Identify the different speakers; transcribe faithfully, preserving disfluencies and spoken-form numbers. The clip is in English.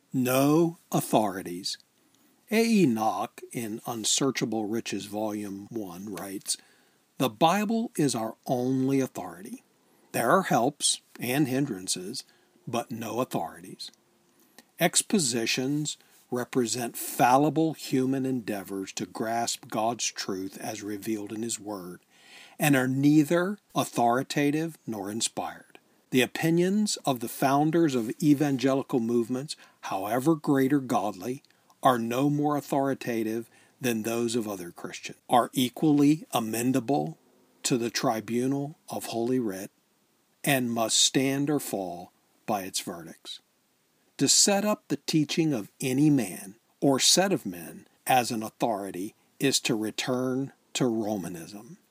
Speaker 1: No authorities. A. E. Nock, in Unsearchable Riches, Volume one, writes, "The Bible is our only authority. There are helps and hindrances, but no authorities. Expositions represent fallible human endeavors to grasp God's truth as revealed in His Word, and are neither authoritative nor inspired. The opinions of the founders of evangelical movements, however great or godly, are no more authoritative than those of other Christians, are equally amendable to the tribunal of Holy Writ, and must stand or fall by its verdicts. To set up the teaching of any man or set of men as an authority is to return to Romanism."